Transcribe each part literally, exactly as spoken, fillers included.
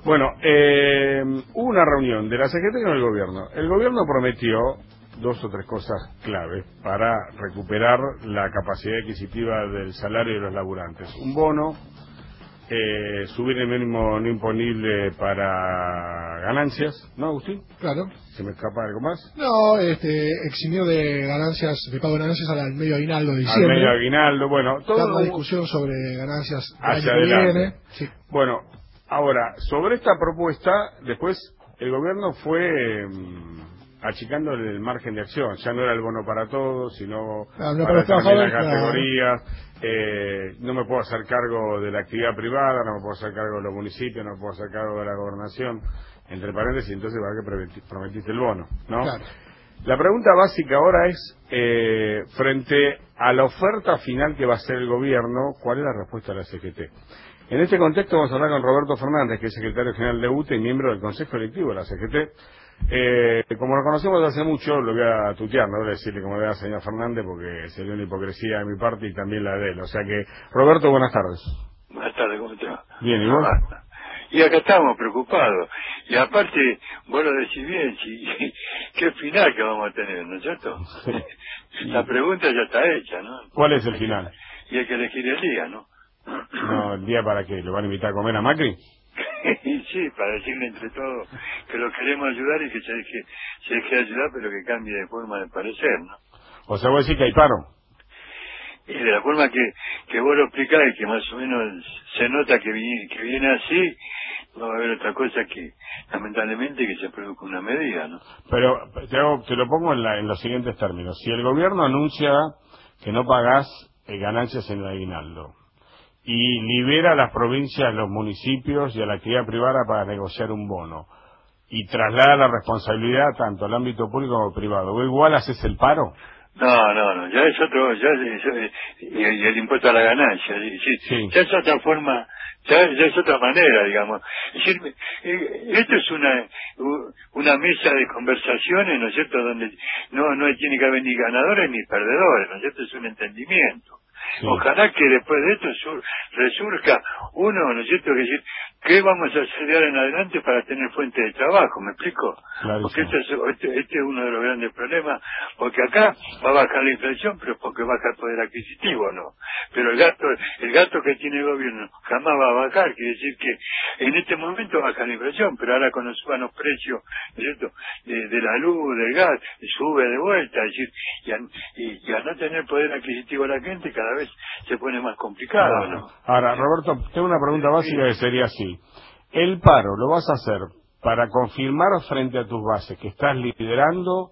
Bueno, eh, hubo una reunión de la C G T con el gobierno. El gobierno prometió dos o tres cosas claves para recuperar la capacidad adquisitiva del salario de los laburantes. Un bono, eh, subir el mínimo no imponible para ganancias, ¿no, Agustín? Claro. ¿Se me escapa algo más? No, este, eximió de ganancias, de pago de ganancias al medio aguinaldo de diciembre. Al medio aguinaldo, bueno, todo. Está una discusión sobre ganancias hacia año que adelante. viene. Sí. Bueno, ahora, sobre esta propuesta, después el gobierno fue mmm, achicando el margen de acción. Ya no era el bono para todos, sino Ah, no, para para determinadas claro. categorías. Eh, no me puedo hacer cargo de la actividad privada, no me puedo hacer cargo de los municipios, no me puedo hacer cargo de la gobernación, entre paréntesis, entonces ¿para qué prometiste el bono? ¿No? Claro. La pregunta básica ahora es, eh, frente a la oferta final que va a hacer el gobierno, ¿cuál es la respuesta de la C G T? En este contexto vamos a hablar con Roberto Fernández, que es secretario general de U T E y miembro del Consejo Electivo de la C G T. Eh, como lo conocemos desde hace mucho, lo voy a tutear, no voy a decirle como le da al señor Fernández, porque sería una hipocresía de mi parte y también la de él. O sea que, Roberto, buenas tardes. Buenas tardes, ¿cómo te va? Bien, ¿y vos? Y acá estamos preocupados. Y aparte, vos lo decís bien, si, qué final que vamos a tener, ¿no es cierto? Sí. La pregunta ya está hecha, ¿no? ¿Cuál es el final? Y hay que elegir el día, ¿no? No, ¿el día para qué? ¿Lo van a invitar a comer a Macri? Sí, para decirle entre todos que lo queremos ayudar y que se deje, se deje ayudar, pero que cambie de forma de parecer, ¿no? O sea, vos decís que hay paro. Y de la forma que, que vos lo explicás y que más o menos se nota que viene, que viene así, no va a haber otra cosa que, lamentablemente, que se produzca una medida, ¿no? Pero te, hago, te lo pongo en, la, en los siguientes términos. Si el gobierno anuncia que no pagás eh, ganancias en el aguinaldo y libera a las provincias, a los municipios y a la actividad privada para negociar un bono y traslada la responsabilidad tanto al ámbito público como privado, ¿vos igual haces el paro? No, no, no, ya es otro, ya es, es- y, y el impuesto a la ganancia, sí, sí, Sí. ya es otra forma, ya, ya es otra manera, digamos. Es decir, eh, esto es una u- una mesa de conversaciones, ¿no es cierto?, donde no no tiene que haber ni ganadores ni perdedores, ¿no es cierto?, es un entendimiento. Sí. Ojalá que después de esto sur- resurja uno, ¿no es cierto?, que decir, ¿qué vamos a hacer de ahora en adelante para tener fuente de trabajo? ¿Me explico? Clarísimo. Porque este es, este, este es uno de los grandes problemas, porque acá va a bajar la inflación, pero porque baja el poder adquisitivo, ¿no? Pero el gasto, el gasto que tiene el gobierno jamás va a bajar, quiere decir que en este momento baja la inflación, pero ahora cuando suban los precios, ¿no es cierto?, de, de la luz, del gas, sube de vuelta, es decir, y a, y, y a no tener poder adquisitivo la gente cada vez se pone más complicado, ¿no? Ahora, Roberto, tengo una pregunta básica que sería así. ¿El paro lo vas a hacer para confirmar frente a tus bases que estás liderando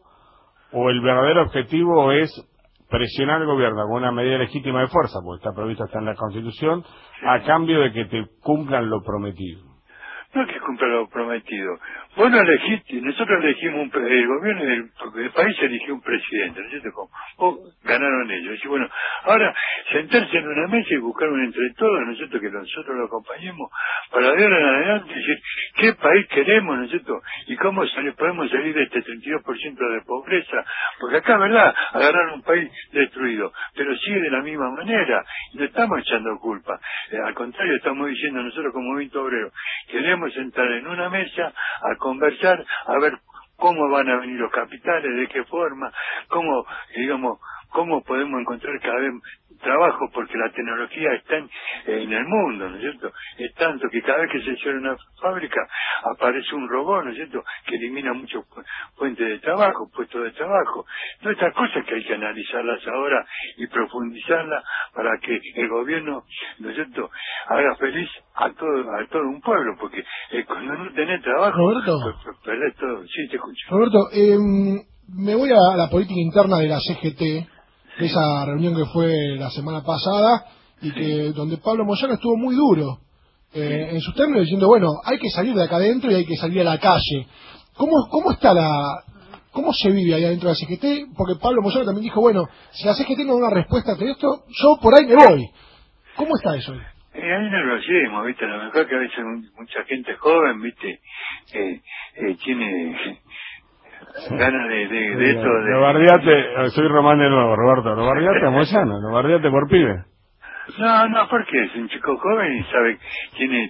o el verdadero objetivo es presionar al gobierno con una medida legítima de fuerza, porque está previsto hasta en la Constitución, a cambio de que te cumplan lo prometido? No es que cumpla lo prometido. Vos no elegiste, nosotros elegimos un, pre- el gobierno del el país eligió un presidente, ¿no es cierto? Como, o ganaron ellos. Y bueno, ahora sentarse en una mesa y buscar un entre todos, ¿no es cierto?, que nosotros lo acompañemos para de ahora en adelante decir qué país queremos, ¿no es cierto?, y cómo sali- podemos salir de este treinta y dos por ciento de pobreza, porque acá, ¿verdad?, agarraron un país destruido, pero sigue de la misma manera, y no estamos echando culpa, eh, al contrario, estamos diciendo nosotros como movimiento obrero, queremos sentar en una mesa a conversar, a ver cómo van a venir los capitales, de qué forma, cómo, digamos, cómo podemos encontrar cada vez trabajo, porque la tecnología está en, en el mundo, ¿no es cierto? Es tanto que cada vez que se cierra una fábrica aparece un robot, ¿no es cierto?, que elimina muchos fu- fuentes de trabajo, puestos de trabajo. Todas estas cosas que hay que analizarlas ahora y profundizarlas para que el gobierno, ¿no es cierto?, haga feliz a todo a todo un pueblo, porque eh, cuando no tenés trabajo, Roberto. pues, pues, perdés todo. Sí, te escucho. Roberto, eh, me voy a la política interna de la C G T, de esa reunión que fue la semana pasada, y que donde Pablo Moyano estuvo muy duro eh, en sus términos, diciendo, bueno, hay que salir de acá adentro y hay que salir a la calle. ¿Cómo, cómo está la... ¿Cómo se vive ahí adentro de la C G T? Porque Pablo Moyano también dijo, bueno, si la C G T no da una respuesta ante esto, yo por ahí me voy. ¿Cómo está eso? Eh, ahí no lo hacemos, ¿viste? A lo mejor que a veces un- mucha gente joven, ¿viste? Eh, eh, tiene ganas de, de, de esto. De... Lo bardeate, soy Román de nuevo, Roberto, lo bardeate a Moyano, lo bardeate por pibe. No, no, porque es un chico joven y sabe, tiene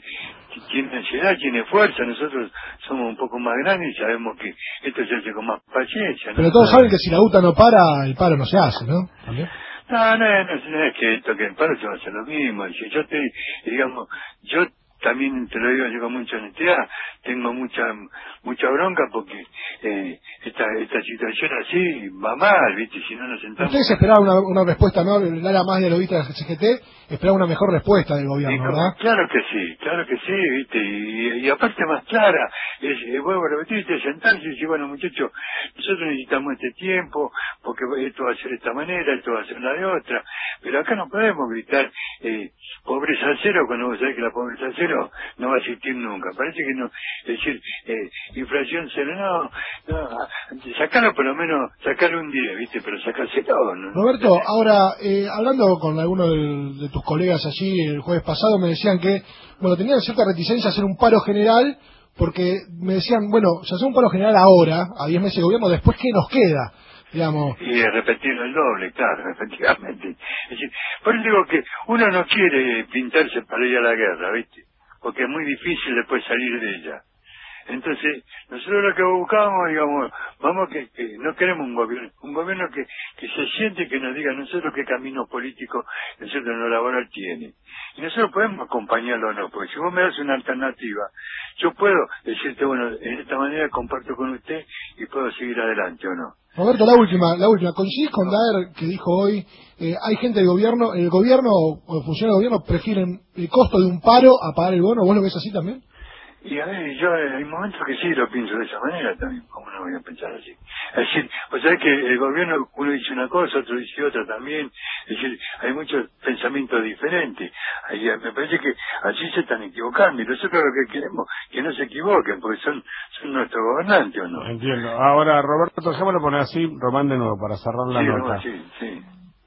tiene ansiedad, tiene fuerza, nosotros somos un poco más grandes y sabemos que esto se hace con más paciencia, ¿no? Pero todos saben que si la U T A no para, el paro no se hace, ¿no? ¿También? No, no, no, no es que esto que el paro se va a hacer lo mismo. Si yo te, digamos, yo también te lo digo yo con mucha honestidad, tengo mucha mucha bronca porque eh, esta esta situación así va mal, ¿viste? Si no nos sentamos... Ustedes esperaban una, una respuesta, ¿no? El área más dialoguista de la C G T esperaba una mejor respuesta del gobierno, y, ¿verdad? Claro que sí, claro que sí, ¿viste? Y, y aparte más clara, es, es vuelvo a repetirte, sentarse y decir, bueno, muchachos, nosotros necesitamos este tiempo, porque esto va a ser de esta manera, esto va a ser la de otra, pero acá no podemos gritar eh, pobreza cero cuando vos sabés que la pobreza cero no va a existir nunca. Parece que no, es decir, eh, inflación cero, no, no, sacarlo por lo menos, sacarlo un día, ¿viste? Pero sacarse todo, ¿no? Roberto, ahora, eh, hablando con alguno de, de tus colegas allí el jueves pasado, me decían que, bueno, tenían cierta reticencia a hacer un paro general, porque me decían, bueno, si hacemos un paro general ahora, a diez meses de gobierno, después, ¿qué nos queda? Digamos. Y repetirlo el doble, claro, efectivamente. Es decir, por eso digo que uno no quiere pintarse para ir a la guerra, ¿viste? Porque es muy difícil después salir de ella. Entonces, nosotros lo que buscamos, digamos, vamos que, que no queremos un gobierno, un gobierno que, que se siente y que nos diga nosotros qué camino político, nosotros en lo laboral tiene. Y nosotros podemos acompañarlo o no, porque si vos me das una alternativa, yo puedo decirte, bueno, en esta manera comparto con usted y puedo seguir adelante o no. Roberto, la última, la última. ¿Coincidís con Daer que dijo hoy, eh, hay gente del gobierno, el gobierno o funcionarios del gobierno prefieren el costo de un paro a pagar el bono? ¿Vos lo ves así también? Y a ver, yo hay momentos que sí lo pienso de esa manera también, ¿cómo no voy a pensar así? Es decir, pues sabés que el gobierno, uno dice una cosa, otro dice otra también, es decir, hay muchos pensamientos diferentes, ahí me parece que allí se están equivocando, y nosotros lo que queremos que no se equivoquen, porque son, son nuestros gobernantes, ¿o no? Entiendo. Ahora, Roberto, déjamelo poner así, Román, de nuevo, para cerrar la Sí, nota. no, sí, sí.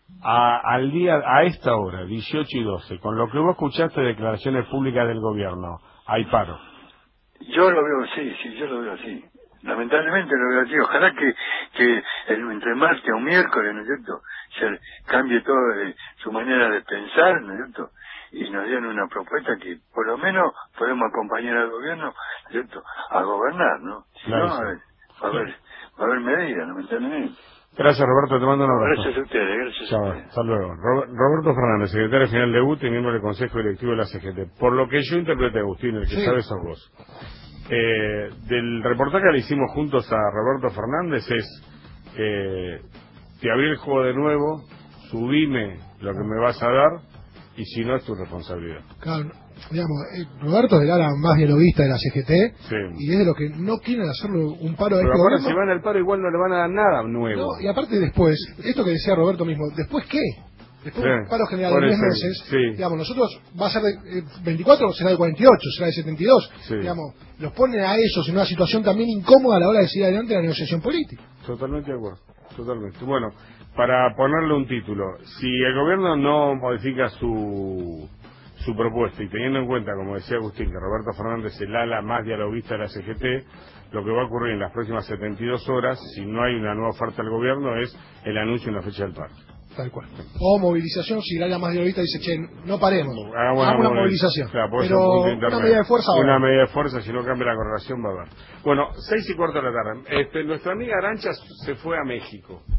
A, al día, a esta hora, dieciocho y doce, con lo que vos escuchaste de declaraciones públicas del gobierno, hay paro. Yo lo veo así, sí, yo lo veo así. Lamentablemente lo veo así. Ojalá que, que el, entre martes o miércoles, ¿no es cierto?, se cambie todo de, su manera de pensar, ¿no es cierto?, y nos den una propuesta que por lo menos podemos acompañar al gobierno, ¿no es cierto?, a gobernar, ¿no? Si Claro, no, sí. a ver, va a haber, va a haber medidas, lamentablemente. Gracias, Roberto, te mando un abrazo. Gracias a ustedes, gracias Chao, a ustedes. hasta luego. Ro- Roberto Fernández, secretario general de U T E y miembro del Consejo Directivo de la C G T. Por lo que yo interpreté, Agustín, el que Sí. sabe sos vos. Eh, del reportaje que le hicimos juntos a Roberto Fernández es, eh, te abrí el juego de nuevo, subime lo que me vas a dar, y si no es tu responsabilidad. Claro, digamos, eh, Roberto es el ala más dialoguista de la C G T, Sí. y es de los que no quieren hacerle un paro a Pero este ahora gobierno. si van al paro igual no le van a dar nada nuevo. No, y aparte después, esto que decía Roberto mismo, ¿después qué? Después de Sí, un paro general por de diez eso, meses, sí. digamos, nosotros va a ser de eh, veinticuatro, será de cuarenta y ocho, será de setenta y dos, Sí. digamos, los pone a ellos en una situación también incómoda a la hora de seguir adelante la negociación política. Totalmente de acuerdo, totalmente. Bueno, para ponerle un título, si el gobierno no modifica su su propuesta y teniendo en cuenta, como decía Agustín, que Roberto Fernández es el ala más dialoguista de la C G T, lo que va a ocurrir en las próximas setenta y dos horas, si no hay una nueva oferta del gobierno, es el anuncio de una fecha del paro. Tal cual. O movilización, si la más dialoguista dice, che, no paremos, Hagamos hagamos una movil- movilización. Claro, puede ser Pero un punto una intermedio. medida de fuerza ahora. Una medida de fuerza, si no cambia la correlación va a haber. Bueno, seis y cuarto de la tarde. Este, nuestra amiga Arancha se fue a México.